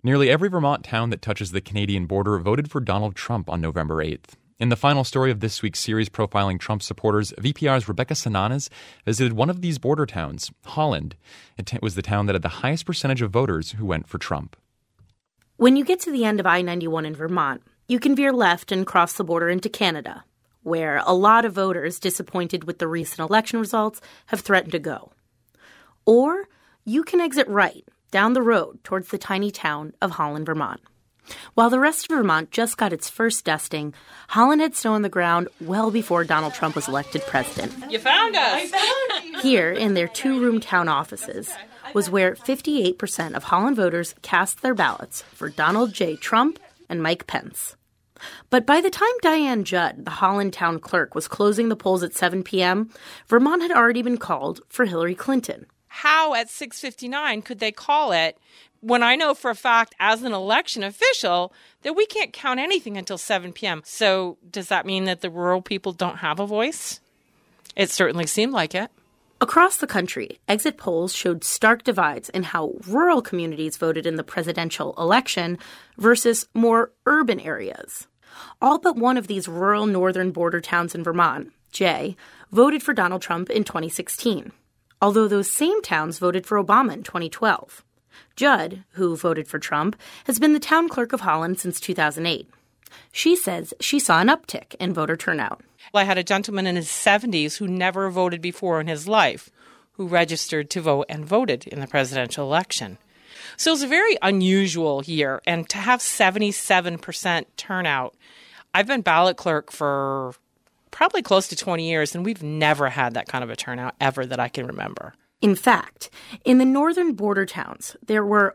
Nearly every Vermont town that touches the Canadian border voted for Donald Trump on November 8th. In the final story of this week's series profiling Trump supporters, VPR's Rebecca Sananes visited one of these border towns, Holland. It was the town that had the highest percentage of voters who went for Trump. When you get to the end of I-91 in Vermont, you can veer left and cross the border into Canada, where a lot of voters disappointed with the recent election results have threatened to go. Or you can exit right down the road towards the tiny town of Holland, Vermont. While the rest of Vermont just got its first dusting, Holland had snow on the ground well before Donald Trump was elected president. You found us! I found you! Here, in their two-room town offices, was where 58% of Holland voters cast their ballots for Donald J. Trump and Mike Pence. But by the time Diane Judd, the Holland town clerk, was closing the polls at 7 p.m., Vermont had already been called for Hillary Clinton. How at 6:59 could they call it when I know for a fact as an election official that we can't count anything until 7 p.m.? So does that mean that the rural people don't have a voice? It certainly seemed like it. Across the country, exit polls showed stark divides in how rural communities voted in the presidential election versus more urban areas. All but one of these rural northern border towns in Vermont, Jay, voted for Donald Trump in 2016. Although those same towns voted for Obama in 2012. Judd, who voted for Trump, has been the town clerk of Holland since 2008. She says she saw an uptick in voter turnout. I had a gentleman in his 70s who never voted before in his life, who registered to vote and voted in the presidential election. So it was a very unusual year, and to have 77% turnout, I've been ballot clerk for probably close to 20 years, and we've never had that kind of a turnout ever that I can remember. In fact, in the northern border towns, there were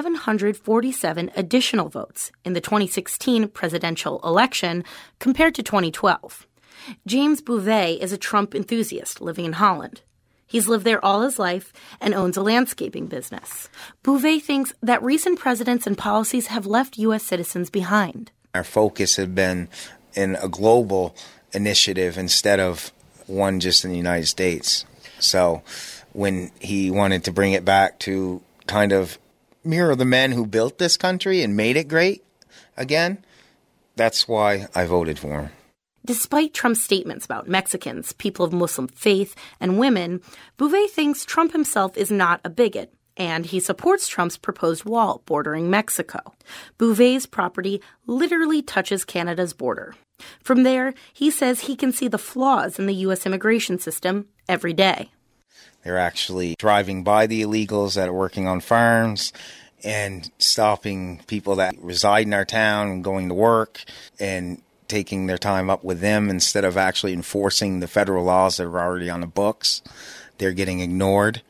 747 additional votes in the 2016 presidential election compared to 2012. James Bouvet is a Trump enthusiast living in Holland. He's lived there all his life and owns a landscaping business. Bouvet thinks that recent presidents and policies have left U.S. citizens behind. Our focus had been in a global initiative instead of one just in the United States. So when he wanted to bring it back to kind of mirror the men who built this country and made it great again, that's why I voted for him. Despite Trump's statements about Mexicans, people of Muslim faith, and women, Bouvet thinks Trump himself is not a bigot, and he supports Trump's proposed wall bordering Mexico. Bouvet's property literally touches Canada's border. From there, he says he can see the flaws in the U.S. immigration system every day. They're actually driving by the illegals that are working on farms and stopping people that reside in our town and going to work and taking their time up with them instead of actually enforcing the federal laws that are already on the books. They're getting ignored,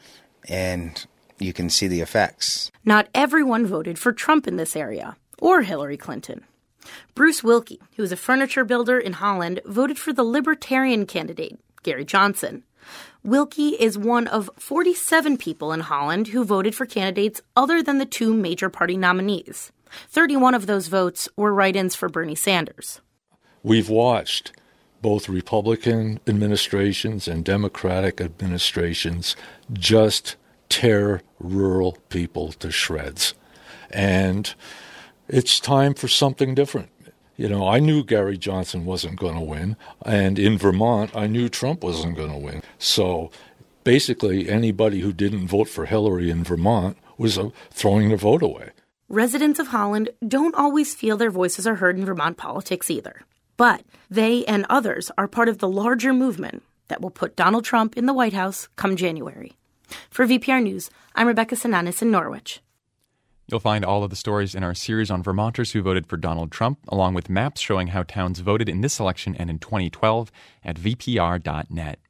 and you can see the effects. Not everyone voted for Trump in this area, or Hillary Clinton. Bruce Wilkie, who is a furniture builder in Holland, voted for the Libertarian candidate, Gary Johnson. Wilkie is one of 47 people in Holland who voted for candidates other than the two major party nominees. 31 of those votes were write-ins for Bernie Sanders. We've watched both Republican administrations and Democratic administrations just tear rural people to shreds. And it's time for something different. You know, I knew Gary Johnson wasn't going to win, and in Vermont, I knew Trump wasn't going to win. So basically, anybody who didn't vote for Hillary in Vermont was throwing their vote away. Residents of Holland don't always feel their voices are heard in Vermont politics either. But they and others are part of the larger movement that will put Donald Trump in the White House come January. For VPR News, I'm Rebecca Sananes in Norwich. You'll find all of the stories in our series on Vermonters who voted for Donald Trump, along with maps showing how towns voted in this election and in 2012 at vpr.net.